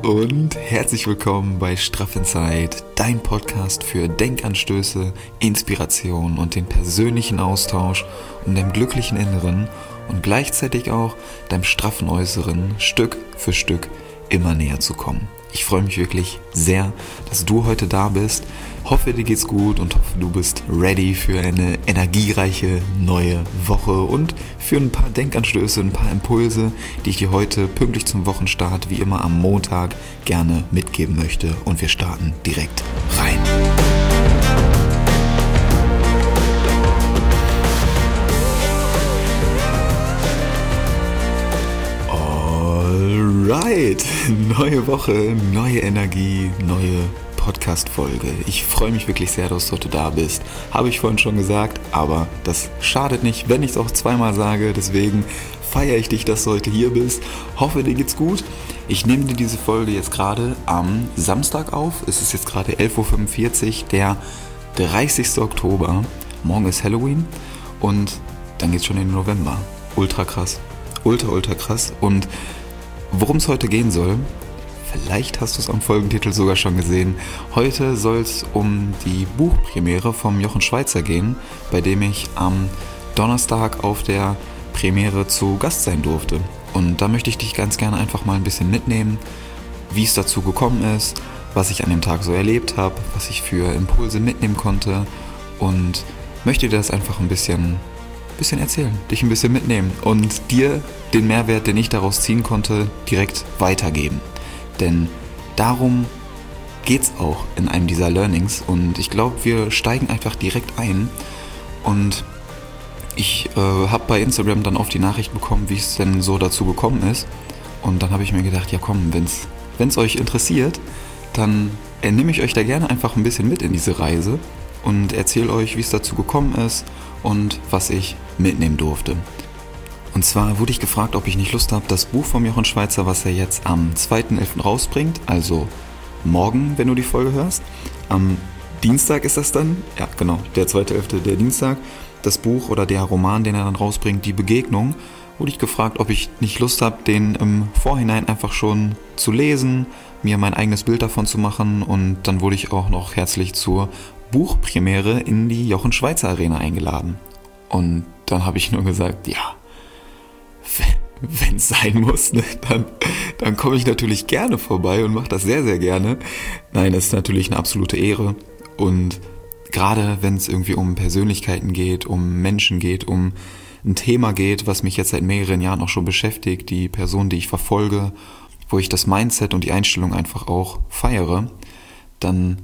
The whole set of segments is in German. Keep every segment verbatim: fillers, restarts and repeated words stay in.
Und herzlich willkommen bei Straff Inside, dein Podcast für Denkanstöße, Inspiration und den persönlichen Austausch, um deinem glücklichen Inneren und gleichzeitig auch deinem straffen Äußeren Stück für Stück immer näher zu kommen. Ich freue mich wirklich sehr, dass du heute da bist. Hoffe, dir geht's gut und hoffe, du bist ready für eine energiereiche neue Woche und für ein paar Denkanstöße, ein paar Impulse, die ich dir heute pünktlich zum Wochenstart, wie immer am Montag, gerne mitgeben möchte. Und wir starten direkt rein. Alright, neue Woche, neue Energie, neue Podcast-Folge. Ich freue mich wirklich sehr, dass du heute da bist. Habe ich vorhin schon gesagt, aber das schadet nicht, wenn ich es auch zweimal sage. Deswegen feiere ich dich, dass du heute hier bist. Hoffe, dir geht's gut. Ich nehme dir diese Folge jetzt gerade am Samstag auf. Es ist jetzt gerade elf Uhr fünfundvierzig, der dreißigster Oktober. Morgen ist Halloween und dann geht's schon in den November. Ultra krass. Ultra, ultra krass. Und worum es heute gehen soll, vielleicht hast du es am Folgentitel sogar schon gesehen. Heute soll es um die Buchpremiere vom Jochen Schweizer gehen, bei dem ich am Donnerstag auf der Premiere zu Gast sein durfte. Und da möchte ich dich ganz gerne einfach mal ein bisschen mitnehmen, wie es dazu gekommen ist, was ich an dem Tag so erlebt habe, was ich für Impulse mitnehmen konnte und möchte dir das einfach ein bisschen bisschen erzählen, dich ein bisschen mitnehmen und dir den Mehrwert, den ich daraus ziehen konnte, direkt weitergeben. Denn darum geht's auch in einem dieser Learnings und ich glaube, wir steigen einfach direkt ein und ich äh, habe bei Instagram dann oft die Nachricht bekommen, wie es denn so dazu gekommen ist und dann habe ich mir gedacht, ja komm, wenn's, wenn's euch interessiert, dann äh, nehme ich euch da gerne einfach ein bisschen mit in diese Reise und erzähle euch, wie es dazu gekommen ist und was ich mitnehmen durfte. Und zwar wurde ich gefragt, ob ich nicht Lust habe, das Buch von Jochen Schweizer, was er jetzt am zweiten elften rausbringt, also morgen, wenn du die Folge hörst, am Dienstag ist das dann, ja genau, der zweite elfte, der Dienstag, das Buch oder der Roman, den er dann rausbringt, Die Begegnung, wurde ich gefragt, ob ich nicht Lust habe, den im Vorhinein einfach schon zu lesen, mir mein eigenes Bild davon zu machen und dann wurde ich auch noch herzlich zur Buchpremiere in die Jochen Schweizer Arena eingeladen. Und dann habe ich nur gesagt, ja, wenn es sein muss, ne, dann, dann komme ich natürlich gerne vorbei und mache das sehr, sehr gerne. Nein, das ist natürlich eine absolute Ehre. Und gerade wenn es irgendwie um Persönlichkeiten geht, um Menschen geht, um ein Thema geht, was mich jetzt seit mehreren Jahren auch schon beschäftigt, die Person, die ich verfolge, wo ich das Mindset und die Einstellung einfach auch feiere, dann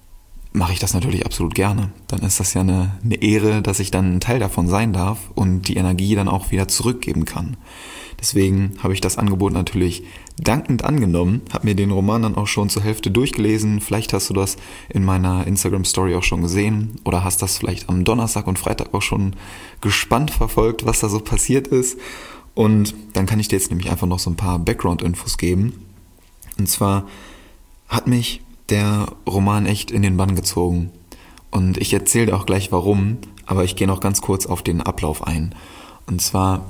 mache ich das natürlich absolut gerne. Dann ist das ja eine, eine Ehre, dass ich dann ein Teil davon sein darf und die Energie dann auch wieder zurückgeben kann. Deswegen habe ich das Angebot natürlich dankend angenommen, habe mir den Roman dann auch schon zur Hälfte durchgelesen. Vielleicht hast du das in meiner Instagram-Story auch schon gesehen oder hast das vielleicht am Donnerstag und Freitag auch schon gespannt verfolgt, was da so passiert ist. Und dann kann ich dir jetzt nämlich einfach noch so ein paar Background-Infos geben. Und zwar hat mich der Roman echt in den Bann gezogen. Und ich erzähle dir auch gleich warum, aber ich gehe noch ganz kurz auf den Ablauf ein. Und zwar,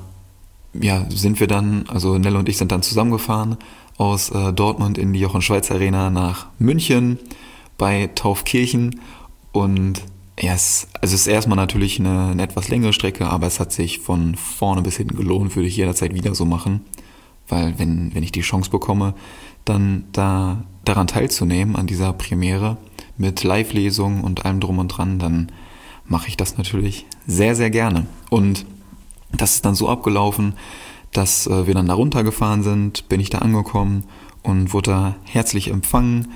ja, sind wir dann, also Nell und ich sind dann zusammengefahren aus äh, Dortmund in die Jochen Schweizer Arena nach München bei Taufkirchen. Und ja, es, also es ist erstmal natürlich eine, eine etwas längere Strecke, aber es hat sich von vorne bis hinten gelohnt, würde ich jederzeit wieder so machen. Weil wenn, wenn ich die Chance bekomme, dann da daran teilzunehmen, an dieser Premiere mit Live-Lesung und allem drum und dran, dann mache ich das natürlich sehr, sehr gerne. Und das ist dann so abgelaufen, dass äh, wir dann da runtergefahren sind, bin ich da angekommen und wurde da herzlich empfangen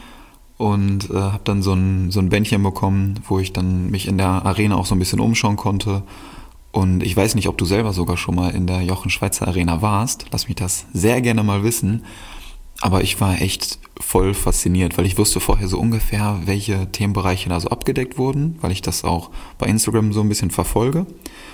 und äh, habe dann so ein, so ein Bändchen bekommen, wo ich dann mich in der Arena auch so ein bisschen umschauen konnte. Und ich weiß nicht, ob du selber sogar schon mal in der Jochen Schweizer Arena warst. Lass mich das sehr gerne mal wissen. Aber ich war echt voll fasziniert, weil ich wusste vorher so ungefähr, welche Themenbereiche da so abgedeckt wurden, weil ich das auch bei Instagram so ein bisschen verfolge.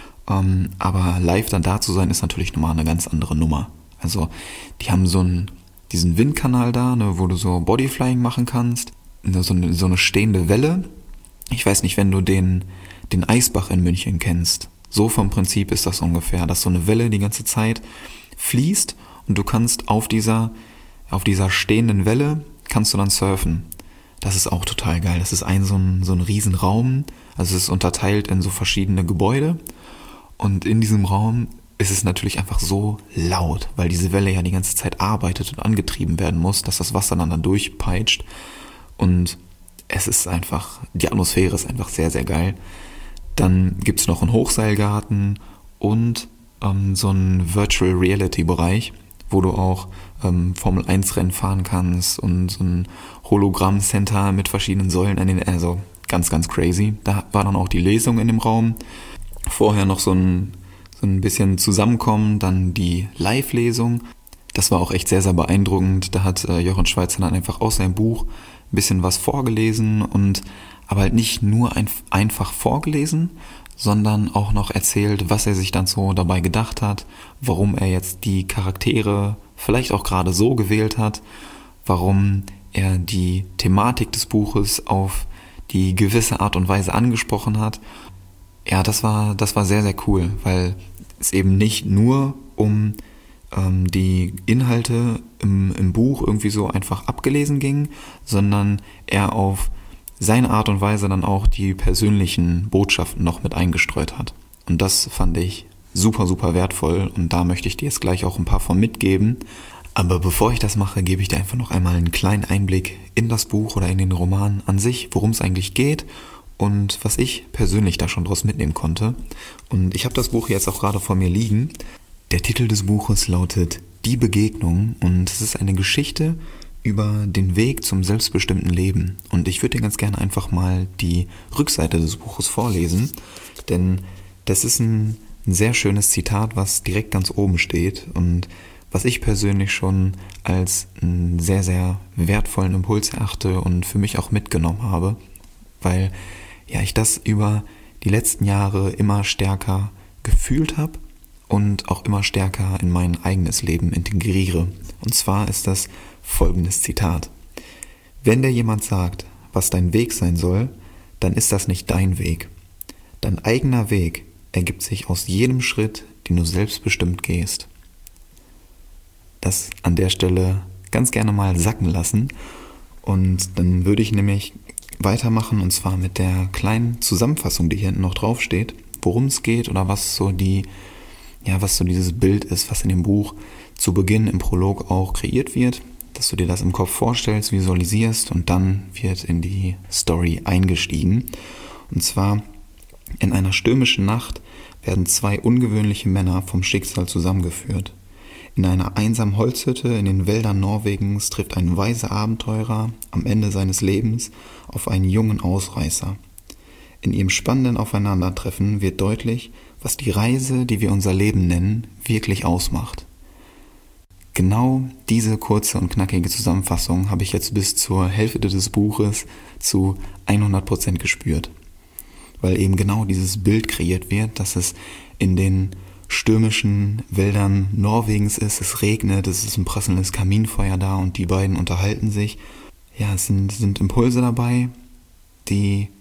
Ähm, aber live dann da zu sein, ist natürlich nochmal eine ganz andere Nummer. Also die haben so einen, diesen Windkanal da, ne, wo du so Bodyflying machen kannst. So eine, so eine stehende Welle. Ich weiß nicht, wenn du den, den Eisbach in München kennst. So vom Prinzip ist das ungefähr, dass so eine Welle die ganze Zeit fließt und du kannst auf dieser auf dieser stehenden Welle kannst du dann surfen. Das ist auch total geil. Das ist ein so ein, so ein Riesenraum. Also es ist unterteilt in so verschiedene Gebäude. Und in diesem Raum ist es natürlich einfach so laut, weil diese Welle ja die ganze Zeit arbeitet und angetrieben werden muss, dass das Wasser dann da durchpeitscht. Und es ist einfach, die Atmosphäre ist einfach sehr, sehr geil. Dann gibt es noch einen Hochseilgarten und ähm, so einen Virtual Reality Bereich, wo du auch ähm, Formel eins Rennen fahren kannst und so ein Hologramm-Center mit verschiedenen Säulen an den, also ganz, ganz crazy. Da war dann auch die Lesung in dem Raum. Vorher noch so ein, so ein bisschen Zusammenkommen, dann die Live-Lesung. Das war auch echt sehr, sehr beeindruckend. Da hat äh, Jochen Schweizer dann einfach aus seinem Buch ein bisschen was vorgelesen und aber halt nicht nur ein, einfach vorgelesen, sondern auch noch erzählt, was er sich dann so dabei gedacht hat, warum er jetzt die Charaktere vielleicht auch gerade so gewählt hat, warum er die Thematik des Buches auf die gewisse Art und Weise angesprochen hat. Ja, das war, das war sehr, sehr cool, weil es eben nicht nur um ähm, die Inhalte im, im Buch irgendwie so einfach abgelesen ging, sondern er auf seine Art und Weise dann auch die persönlichen Botschaften noch mit eingestreut hat. Und das fand ich super, super wertvoll und da möchte ich dir jetzt gleich auch ein paar von mitgeben. Aber bevor ich das mache, gebe ich dir einfach noch einmal einen kleinen Einblick in das Buch oder in den Roman an sich, worum es eigentlich geht und was ich persönlich da schon draus mitnehmen konnte. Und ich habe das Buch jetzt auch gerade vor mir liegen. Der Titel des Buches lautet Die Begegnung und es ist eine Geschichte über den Weg zum selbstbestimmten Leben. Und ich würde dir ganz gerne einfach mal die Rückseite des Buches vorlesen, denn das ist ein, ein sehr schönes Zitat, was direkt ganz oben steht und was ich persönlich schon als einen sehr, sehr wertvollen Impuls erachte und für mich auch mitgenommen habe, weil ja ich das über die letzten Jahre immer stärker gefühlt habe und auch immer stärker in mein eigenes Leben integriere. Und zwar ist das folgendes Zitat: Wenn dir jemand sagt, was dein Weg sein soll, dann ist das nicht dein Weg. Dein eigener Weg ergibt sich aus jedem Schritt, den du selbstbestimmt gehst. Das an der Stelle ganz gerne mal sacken lassen und dann würde ich nämlich weitermachen und zwar mit der kleinen Zusammenfassung, die hier hinten noch drauf steht, worum es geht oder was so die, ja, was so dieses Bild ist, was in dem Buch zu Beginn im Prolog auch kreiert wird, dass du dir das im Kopf vorstellst, visualisierst und dann wird in die Story eingestiegen. Und zwar in einer stürmischen Nacht werden zwei ungewöhnliche Männer vom Schicksal zusammengeführt. In einer einsamen Holzhütte in den Wäldern Norwegens trifft ein weiser Abenteurer am Ende seines Lebens auf einen jungen Ausreißer. In ihrem spannenden Aufeinandertreffen wird deutlich, was die Reise, die wir unser Leben nennen, wirklich ausmacht. Genau diese kurze und knackige Zusammenfassung habe ich jetzt bis zur Hälfte des Buches zu hundert Prozent gespürt. Weil eben genau dieses Bild kreiert wird, dass es in den stürmischen Wäldern Norwegens ist, es regnet, es ist ein prasselndes Kaminfeuer da und die beiden unterhalten sich. Ja, es sind, sind Impulse dabei, die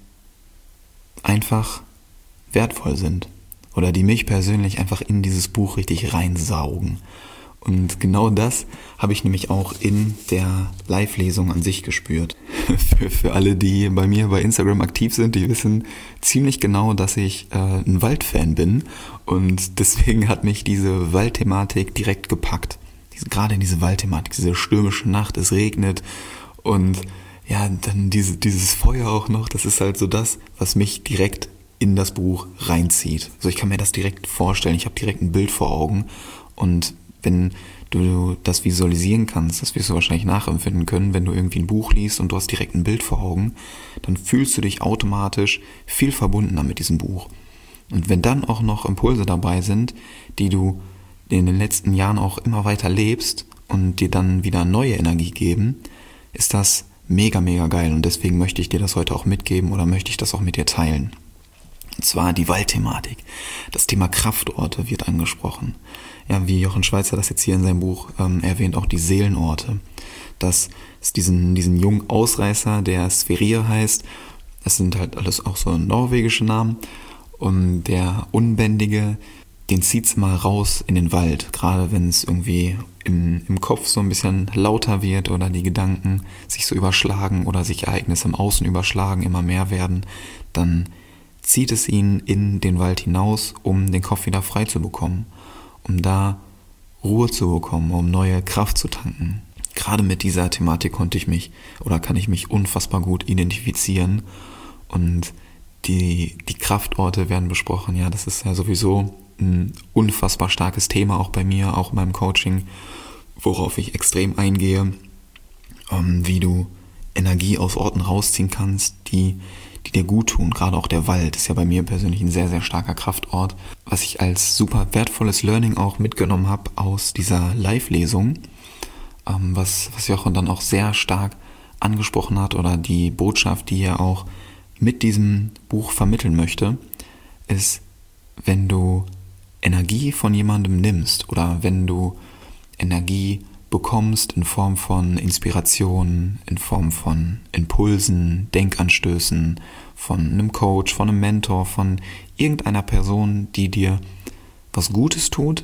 einfach wertvoll sind oder die mich persönlich einfach in dieses Buch richtig reinsaugen. Und genau das habe ich nämlich auch in der Live-Lesung an sich gespürt. für, für alle, die bei mir bei Instagram aktiv sind, die wissen ziemlich genau, dass ich äh, ein Waldfan bin. Und deswegen hat mich diese Waldthematik direkt gepackt. Diese, gerade diese Waldthematik, diese stürmische Nacht, es regnet und ja, dann diese, dieses Feuer auch noch, das ist halt so das, was mich direkt in das Buch reinzieht. Also ich kann mir das direkt vorstellen, ich habe direkt ein Bild vor Augen und wenn du das visualisieren kannst, das wirst du wahrscheinlich nachempfinden können, wenn du irgendwie ein Buch liest und du hast direkt ein Bild vor Augen, dann fühlst du dich automatisch viel verbundener mit diesem Buch. Und wenn dann auch noch Impulse dabei sind, die du in den letzten Jahren auch immer weiter lebst und dir dann wieder neue Energie geben, ist das mega, mega geil. Und deswegen möchte ich dir das heute auch mitgeben oder möchte ich das auch mit dir teilen. Und zwar die Waldthematik. Das Thema Kraftorte wird angesprochen. Ja, wie Jochen Schweizer das jetzt hier in seinem Buch ähm, erwähnt, auch die Seelenorte. Das ist diesen, diesen jungen Ausreißer, der Sverrir heißt. Das sind halt alles auch so norwegische Namen. Und der Unbändige, den zieht's mal raus in den Wald, gerade wenn es irgendwie im, im Kopf so ein bisschen lauter wird oder die Gedanken sich so überschlagen oder sich Ereignisse im Außen überschlagen, immer mehr werden, dann zieht es ihn in den Wald hinaus, um den Kopf wieder frei zu bekommen, um da Ruhe zu bekommen, um neue Kraft zu tanken. Gerade mit dieser Thematik konnte ich mich oder kann ich mich unfassbar gut identifizieren und die, die Kraftorte werden besprochen. Ja, das ist ja sowieso ein unfassbar starkes Thema auch bei mir, auch in meinem Coaching, worauf ich extrem eingehe, ähm, wie du Energie aus Orten rausziehen kannst, die, die dir gut tun. Gerade auch der Wald ist ja bei mir persönlich ein sehr, sehr starker Kraftort, was ich als super wertvolles Learning auch mitgenommen habe aus dieser Live-Lesung, ähm, was, was Jochen dann auch sehr stark angesprochen hat oder die Botschaft, die er auch mit diesem Buch vermitteln möchte, ist, wenn du Energie von jemandem nimmst oder wenn du Energie bekommst in Form von Inspiration, in Form von Impulsen, Denkanstößen, von einem Coach, von einem Mentor, von irgendeiner Person, die dir was Gutes tut,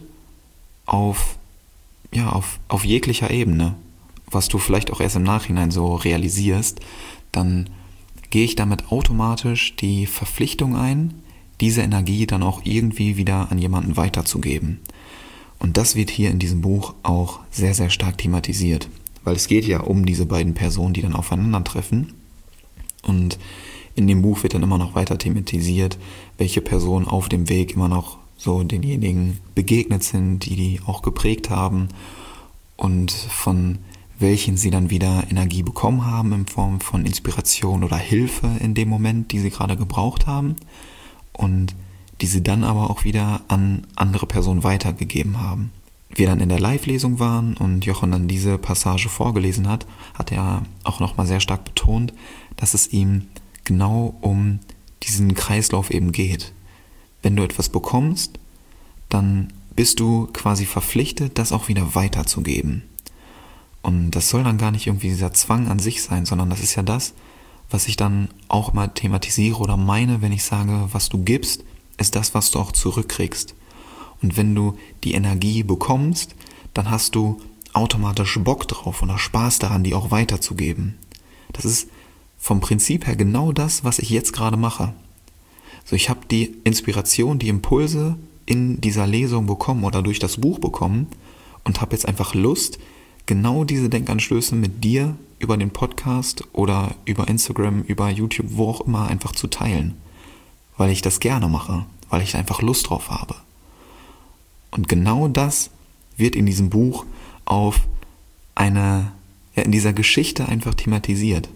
auf, ja, auf, auf jeglicher Ebene, was du vielleicht auch erst im Nachhinein so realisierst, dann gehe ich damit automatisch die Verpflichtung ein, diese Energie dann auch irgendwie wieder an jemanden weiterzugeben. Und das wird hier in diesem Buch auch sehr, sehr stark thematisiert, weil es geht ja um diese beiden Personen, die dann aufeinandertreffen. Und in dem Buch wird dann immer noch weiter thematisiert, welche Personen auf dem Weg immer noch so denjenigen begegnet sind, die die auch geprägt haben und von welchen sie dann wieder Energie bekommen haben in Form von Inspiration oder Hilfe in dem Moment, die sie gerade gebraucht haben. Und die sie dann aber auch wieder an andere Personen weitergegeben haben. Wir dann in der Live-Lesung waren und Jochen dann diese Passage vorgelesen hat, hat er auch nochmal sehr stark betont, dass es ihm genau um diesen Kreislauf eben geht. Wenn du etwas bekommst, dann bist du quasi verpflichtet, das auch wieder weiterzugeben. Und das soll dann gar nicht irgendwie dieser Zwang an sich sein, sondern das ist ja das, was ich dann auch mal thematisiere oder meine, wenn ich sage, was du gibst, ist das, was du auch zurückkriegst. Und wenn du die Energie bekommst, dann hast du automatisch Bock drauf oder Spaß daran, die auch weiterzugeben. Das ist vom Prinzip her genau das, was ich jetzt gerade mache. So, ich habe die Inspiration, die Impulse in dieser Lesung bekommen oder durch das Buch bekommen und habe jetzt einfach Lust, genau diese Denkanstöße mit dir über den Podcast oder über Instagram, über YouTube, wo auch immer, einfach zu teilen. Weil ich das gerne mache, weil ich einfach Lust drauf habe. Und genau das wird in diesem Buch auf eine, ja, in dieser Geschichte einfach thematisiert.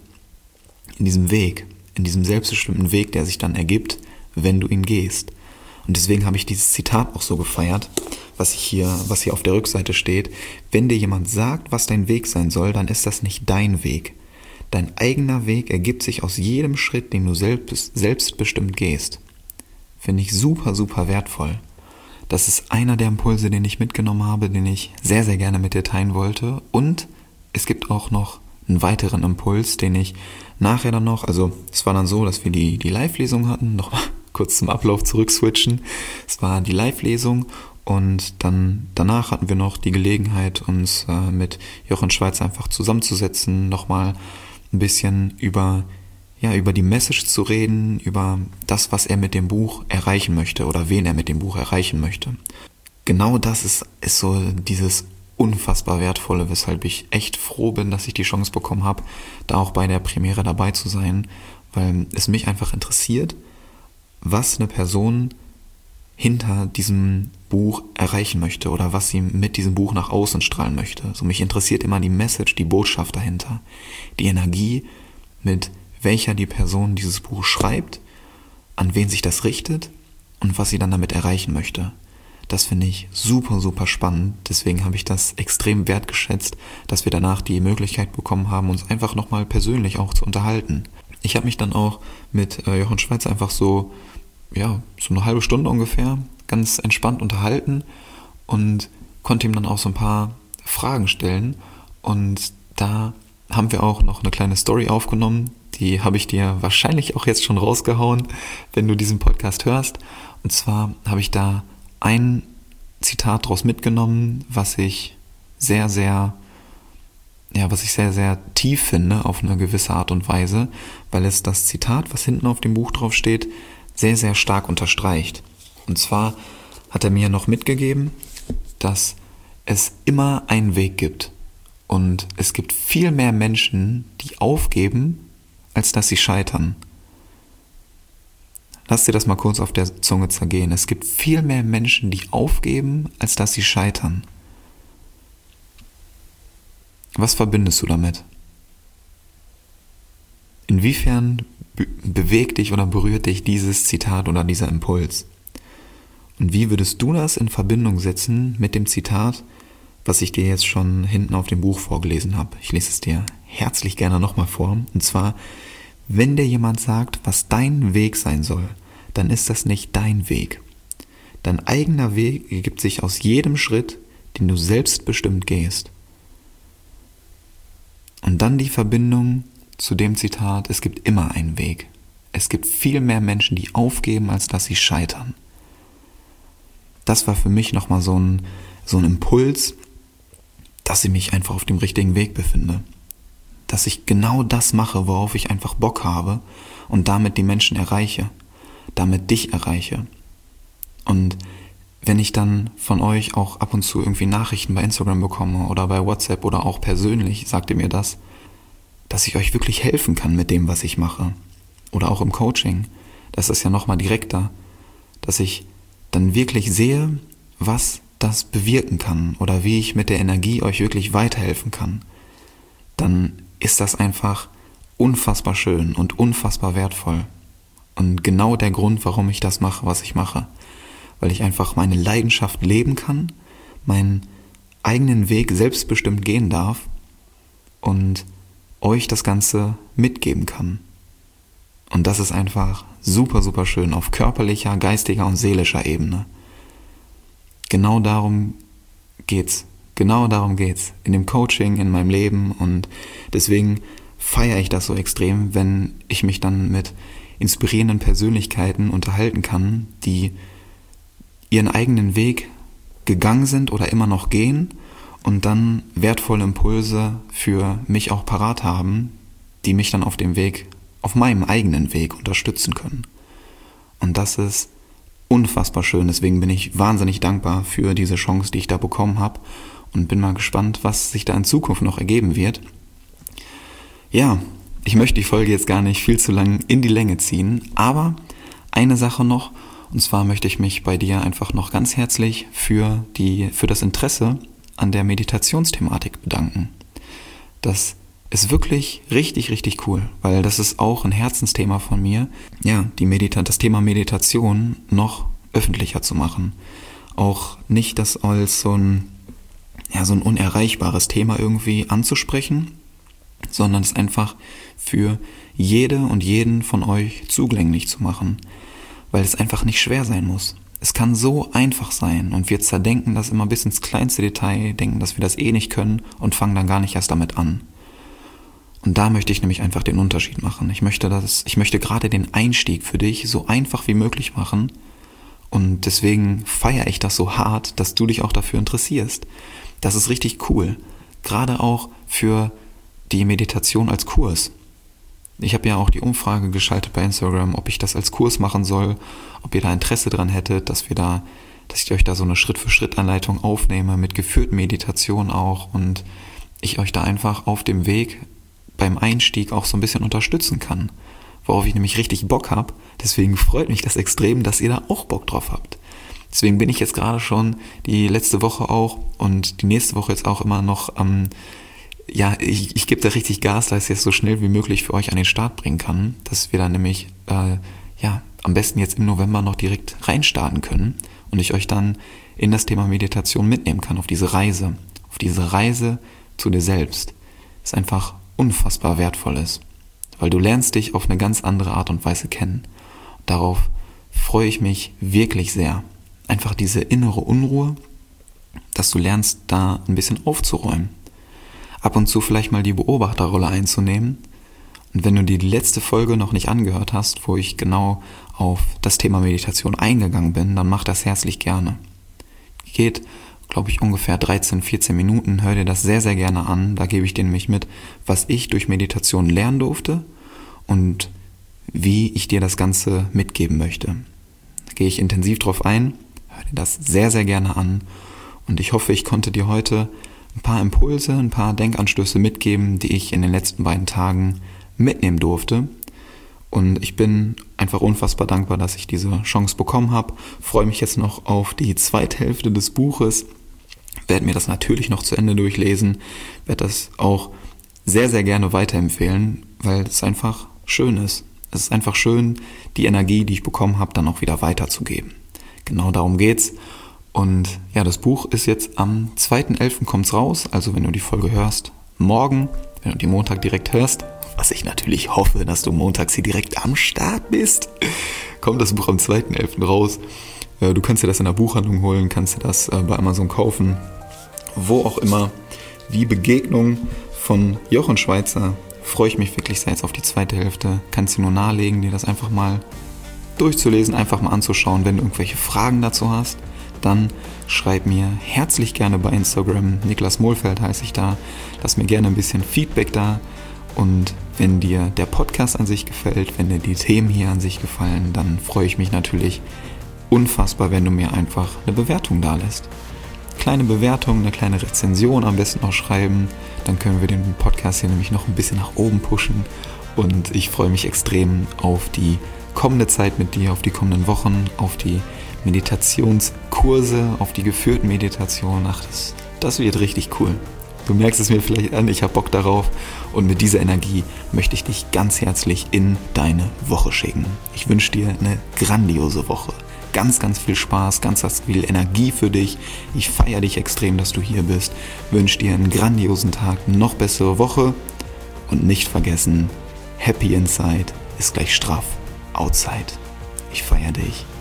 In diesem Weg, in diesem selbstbestimmten Weg, der sich dann ergibt, wenn du ihn gehst. Und deswegen habe ich dieses Zitat auch so gefeiert, was ich hier, was hier auf der Rückseite steht. Wenn dir jemand sagt, was dein Weg sein soll, dann ist das nicht dein Weg. Dein eigener Weg ergibt sich aus jedem Schritt, den du selbst, selbstbestimmt gehst. Finde ich super, super wertvoll. Das ist einer der Impulse, den ich mitgenommen habe, den ich sehr, sehr gerne mit dir teilen wollte. Und es gibt auch noch einen weiteren Impuls, den ich nachher dann noch, also es war dann so, dass wir die, die Live-Lesung hatten, nochmal kurz zum Ablauf zurückswitchen. Es war die Live-Lesung und dann danach hatten wir noch die Gelegenheit, uns äh, mit Jochen Schweizer einfach zusammenzusetzen, nochmal ein bisschen über, ja, über die Message zu reden, über das, was er mit dem Buch erreichen möchte oder wen er mit dem Buch erreichen möchte. Genau das ist, ist so dieses unfassbar Wertvolle, weshalb ich echt froh bin, dass ich die Chance bekommen habe, da auch bei der Premiere dabei zu sein, weil es mich einfach interessiert, was eine Person hinter diesem Buch erreichen möchte oder was sie mit diesem Buch nach außen strahlen möchte. So, mich interessiert immer die Message, die Botschaft dahinter, die Energie, mit welcher die Person dieses Buch schreibt, an wen sich das richtet und was sie dann damit erreichen möchte. Das finde ich super, super spannend. Deswegen habe ich das extrem wertgeschätzt, dass wir danach die Möglichkeit bekommen haben, uns einfach nochmal persönlich auch zu unterhalten. Ich habe mich dann auch mit äh, Jochen Schweizer einfach so, ja, so eine halbe Stunde ungefähr ganz entspannt unterhalten und konnte ihm dann auch so ein paar Fragen stellen. Und da haben wir auch noch eine kleine Story aufgenommen. Die habe ich dir wahrscheinlich auch jetzt schon rausgehauen, wenn du diesen Podcast hörst. Und zwar habe ich da ein Zitat daraus mitgenommen, was ich sehr, sehr, ja, was ich sehr, sehr tief finde auf eine gewisse Art und Weise, weil es das Zitat, was hinten auf dem Buch drauf steht, sehr, sehr stark unterstreicht. Und zwar hat er mir noch mitgegeben, dass es immer einen Weg gibt. Und es gibt viel mehr Menschen, die aufgeben, als dass sie scheitern. Lass dir das mal kurz auf der Zunge zergehen. Es gibt viel mehr Menschen, die aufgeben, als dass sie scheitern. Was verbindest du damit? Inwiefern be- bewegt dich oder berührt dich dieses Zitat oder dieser Impuls? Und wie würdest du das in Verbindung setzen mit dem Zitat, was ich dir jetzt schon hinten auf dem Buch vorgelesen habe? Ich lese es dir herzlich gerne nochmal vor. Und zwar: Wenn dir jemand sagt, was dein Weg sein soll, dann ist das nicht dein Weg. Dein eigener Weg ergibt sich aus jedem Schritt, den du selbstbestimmt gehst. Und dann die Verbindung zu dem Zitat: Es gibt immer einen Weg. Es gibt viel mehr Menschen, die aufgeben, als dass sie scheitern. Das war für mich nochmal so ein, so ein Impuls, dass ich mich einfach auf dem richtigen Weg befinde. Dass ich genau das mache, worauf ich einfach Bock habe und damit die Menschen erreiche, damit dich erreiche. Und wenn ich dann von euch auch ab und zu irgendwie Nachrichten bei Instagram bekomme oder bei WhatsApp oder auch persönlich, sagt ihr mir das, dass ich euch wirklich helfen kann mit dem, was ich mache. Oder auch im Coaching, das ist ja nochmal direkter, dass ich dann wirklich sehe, was das bewirken kann oder wie ich mit der Energie euch wirklich weiterhelfen kann, dann ist das einfach unfassbar schön und unfassbar wertvoll. Und genau der Grund, warum ich das mache, was ich mache. Weil ich einfach meine Leidenschaft leben kann, meinen eigenen Weg selbstbestimmt gehen darf und euch das Ganze mitgeben kann. Und das ist einfach super, super schön auf körperlicher, geistiger und seelischer Ebene. Genau darum geht's. Genau darum geht's. In dem Coaching, in meinem Leben. Und deswegen feiere ich das so extrem, wenn ich mich dann mit inspirierenden Persönlichkeiten unterhalten kann, die ihren eigenen Weg gegangen sind oder immer noch gehen und dann wertvolle Impulse für mich auch parat haben, die mich dann auf dem Weg, auf meinem eigenen Weg unterstützen können. Und das ist unfassbar schön. Deswegen bin ich wahnsinnig dankbar für diese Chance, die ich da bekommen habe und bin mal gespannt, was sich da in Zukunft noch ergeben wird. Ja, ich möchte die Folge jetzt gar nicht viel zu lang in die Länge ziehen, aber eine Sache noch, und zwar möchte ich mich bei dir einfach noch ganz herzlich für die, für das Interesse an der Meditationsthematik bedanken. Das ist wirklich richtig, richtig cool, weil das ist auch ein Herzensthema von mir, ja, die Medita- das Thema Meditation noch öffentlicher zu machen. Auch nicht das als so ein, ja, so ein unerreichbares Thema irgendwie anzusprechen, sondern es einfach für jede und jeden von euch zugänglich zu machen, weil es einfach nicht schwer sein muss. Es kann so einfach sein und wir zerdenken das immer bis ins kleinste Detail, denken, dass wir das eh nicht können und fangen dann gar nicht erst damit an. Und da möchte ich nämlich einfach den Unterschied machen. Ich möchte das, ich möchte gerade den Einstieg für dich so einfach wie möglich machen und deswegen feiere ich das so hart, dass du dich auch dafür interessierst. Das ist richtig cool, gerade auch für die Meditation als Kurs. Ich habe ja auch die Umfrage geschaltet bei Instagram, ob ich das als Kurs machen soll, ob ihr da Interesse dran hättet, dass wir da, dass ich euch da so eine Schritt-für-Schritt-Anleitung aufnehme, mit geführten Meditationen auch und ich euch da einfach auf dem Weg beim Einstieg auch so ein bisschen unterstützen kann, worauf ich nämlich richtig Bock habe. Deswegen freut mich das extrem, dass ihr da auch Bock drauf habt. Deswegen bin ich jetzt gerade schon die letzte Woche auch und die nächste Woche jetzt auch immer noch am ähm, Ja, ich, ich gebe da richtig Gas, dass ich es so schnell wie möglich für euch an den Start bringen kann, dass wir dann nämlich äh, ja am besten jetzt im November noch direkt reinstarten können und ich euch dann in das Thema Meditation mitnehmen kann, auf diese Reise, auf diese Reise zu dir selbst, das einfach unfassbar wertvoll ist, weil du lernst dich auf eine ganz andere Art und Weise kennen. Darauf freue ich mich wirklich sehr. Einfach diese innere Unruhe, dass du lernst, da ein bisschen aufzuräumen. Ab und zu vielleicht mal die Beobachterrolle einzunehmen Und wenn du dir die letzte Folge noch nicht angehört hast, wo ich genau auf das Thema Meditation eingegangen bin, dann mach das herzlich gerne. Geht, glaube ich, ungefähr dreizehn, vierzehn Minuten. Hör dir das sehr, sehr gerne an. Da gebe ich dir nämlich mit, was ich durch Meditation lernen durfte und wie ich dir das Ganze mitgeben möchte. Da gehe ich intensiv drauf ein. Hör dir das sehr, sehr gerne an. Und ich hoffe, ich konnte dir heute ein paar Impulse, ein paar Denkanstöße mitgeben, die ich in den letzten beiden Tagen mitnehmen durfte. Und ich bin einfach unfassbar dankbar, dass ich diese Chance bekommen habe. Freue mich jetzt noch auf die zweite Hälfte des Buches. Werde mir das natürlich noch zu Ende durchlesen. Werde das auch sehr, sehr gerne weiterempfehlen, weil es einfach schön ist. Es ist einfach schön, die Energie, die ich bekommen habe, dann auch wieder weiterzugeben. Genau darum geht's. Und ja, das Buch ist jetzt am zweiten elften kommt's raus. Also wenn du die Folge hörst, morgen, wenn du die Montag direkt hörst, was ich natürlich hoffe, dass du montags hier direkt am Start bist, kommt das Buch am zweiten elften raus. Du kannst dir das in der Buchhandlung holen, kannst dir das bei Amazon kaufen, wo auch immer. Die Begegnung von Jochen Schweizer, freue ich mich wirklich sehr jetzt auf die zweite Hälfte. Kannst dir nur nahelegen, dir das einfach mal durchzulesen, einfach mal anzuschauen. Wenn du irgendwelche Fragen dazu hast, dann schreib mir herzlich gerne bei Instagram, Niklas Mohlfeld heiße ich da. Lass mir gerne ein bisschen Feedback da. Und wenn dir der Podcast an sich gefällt, wenn dir die Themen hier an sich gefallen, dann freue ich mich natürlich unfassbar, wenn du mir einfach eine Bewertung da lässt. Kleine Bewertung, eine kleine Rezension am besten auch schreiben. Dann können wir den Podcast hier nämlich noch ein bisschen nach oben pushen. Und ich freue mich extrem auf die kommende Zeit mit dir, auf die kommenden Wochen, auf die Meditationskurse, auf die geführten Meditationen. Ach, das, das wird richtig cool. Du merkst es mir vielleicht an, ich habe Bock darauf und mit dieser Energie möchte ich dich ganz herzlich in deine Woche schicken. Ich wünsche dir eine grandiose Woche. Ganz, ganz viel Spaß, ganz, ganz viel Energie für dich. Ich feiere dich extrem, dass du hier bist. Wünsche dir einen grandiosen Tag, noch bessere Woche und nicht vergessen, Happy Inside ist gleich straff Outside. Ich feiere dich.